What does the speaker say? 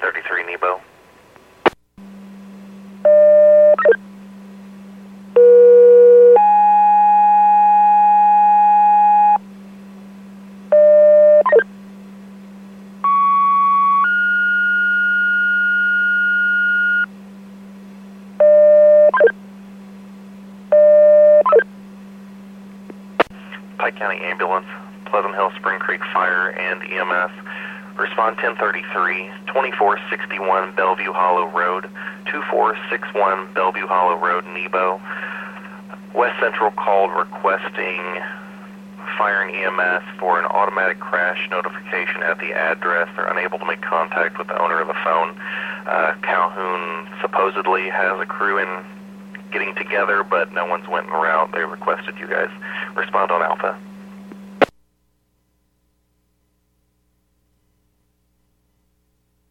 1033 Nebo. Pike County Ambulance, Pleasant Hill Spring Creek Fire and EMS. Respond 1033, 2461 Bellevue Hollow Road, 2461 Bellevue Hollow Road, Nebo. West Central called requesting fire and EMS for an automatic crash notification at the address. They're unable to make contact with the owner of the phone. Calhoun supposedly has a crew in getting together, but no one's went en route. They requested you guys respond on Alpha.